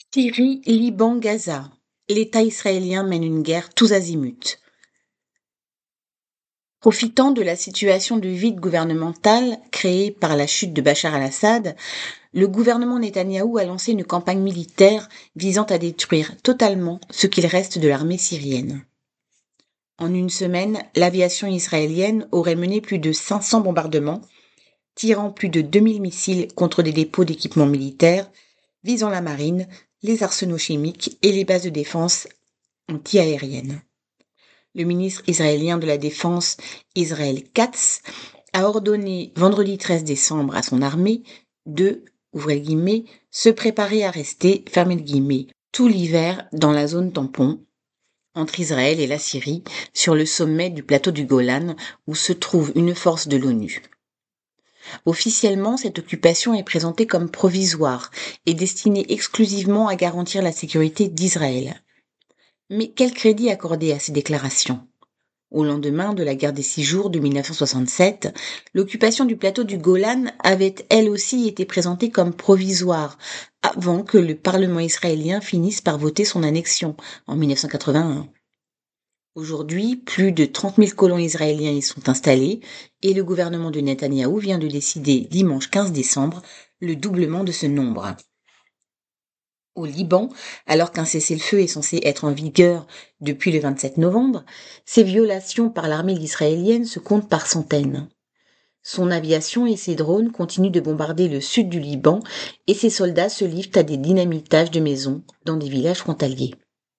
Syrie, Liban, Gaza. L'État israélien mène une guerre tous azimuts. Profitant de la situation de vide gouvernemental créée par la chute de Bachar al-Assad, le gouvernement Netanyahou a lancé une campagne militaire visant à détruire totalement ce qu'il reste de l'armée syrienne. En une semaine, l'aviation israélienne aurait mené plus de 500 bombardements, tirant plus de 2000 missiles contre des dépôts d'équipements militaires, visant la marine, les arsenaux chimiques et les bases de défense anti-aériennes. Le ministre israélien de la Défense, Israël Katz, a ordonné vendredi 13 décembre à son armée de, ouvrez les guillemets, se préparer à rester, fermez les guillemets, tout l'hiver dans la zone tampon entre Israël et la Syrie, sur le sommet du plateau du Golan, où se trouve une force de l'ONU. Officiellement, cette occupation est présentée comme provisoire et destinée exclusivement à garantir la sécurité d'Israël. Mais quel crédit accorder à ces déclarations ? Au lendemain de la guerre des 6 jours de 1967, l'occupation du plateau du Golan avait elle aussi été présentée comme provisoire, avant que le Parlement israélien finisse par voter son annexion en 1981. Aujourd'hui, plus de 30 000 colons israéliens y sont installés et le gouvernement de Netanyahou vient de décider dimanche 15 décembre le doublement de ce nombre. Au Liban, alors qu'un cessez-le-feu est censé être en vigueur depuis le 27 novembre, ces violations par l'armée israélienne se comptent par centaines. Son aviation et ses drones continuent de bombarder le sud du Liban et ses soldats se livrent à des dynamitages de maisons dans des villages frontaliers.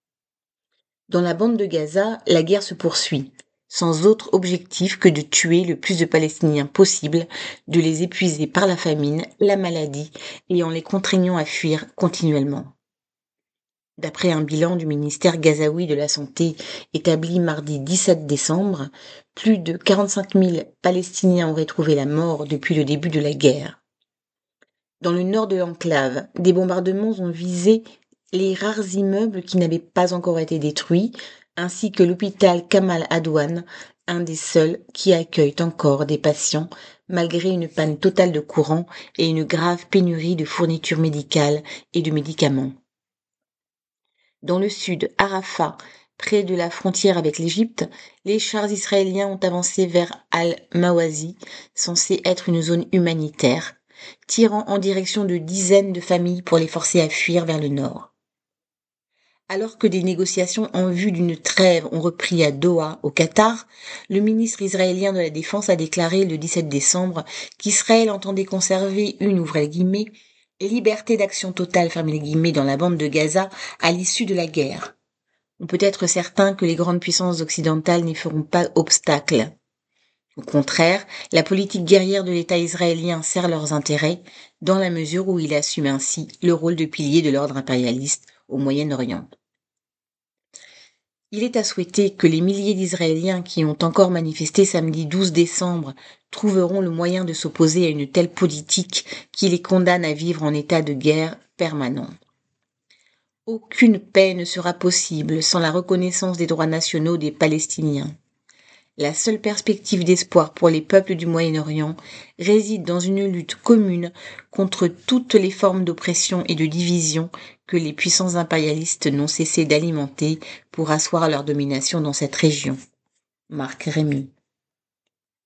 Dans la bande de Gaza, la guerre se poursuit, sans autre objectif que de tuer le plus de Palestiniens possible, de les épuiser par la famine, la maladie et en les contraignant à fuir continuellement. D'après un bilan du ministère gazaoui de la Santé établi mardi 17 décembre, plus de 45 000 Palestiniens auraient trouvé la mort depuis le début de la guerre. Dans le nord de l'enclave, des bombardements ont visé les rares immeubles qui n'avaient pas encore été détruits, ainsi que l'hôpital Kamal Adwan, un des seuls qui accueille encore des patients malgré une panne totale de courant et une grave pénurie de fournitures médicales et de médicaments. Dans le sud, à Rafah, près de la frontière avec l'Égypte, les chars israéliens ont avancé vers Al-Mawazi, censé être une zone humanitaire, tirant en direction de dizaines de familles pour les forcer à fuir vers le nord. Alors que des négociations en vue d'une trêve ont repris à Doha, au Qatar, le ministre israélien de la Défense a déclaré le 17 décembre qu'Israël entendait conserver une, ouvrez les guillemets, liberté d'action totale, fermez les guillemets, dans la bande de Gaza à l'issue de la guerre. On peut être certain que les grandes puissances occidentales n'y feront pas obstacle. Au contraire, la politique guerrière de l'État israélien sert leurs intérêts, dans la mesure où il assume ainsi le rôle de pilier de l'ordre impérialiste au Moyen-Orient. Il est à souhaiter que les milliers d'Israéliens qui ont encore manifesté samedi 12 décembre trouveront le moyen de s'opposer à une telle politique qui les condamne à vivre en état de guerre permanent. Aucune paix ne sera possible sans la reconnaissance des droits nationaux des Palestiniens. La seule perspective d'espoir pour les peuples du Moyen-Orient réside dans une lutte commune contre toutes les formes d'oppression et de division que les puissances impérialistes n'ont cessé d'alimenter pour asseoir leur domination dans cette région. Marc Rémy.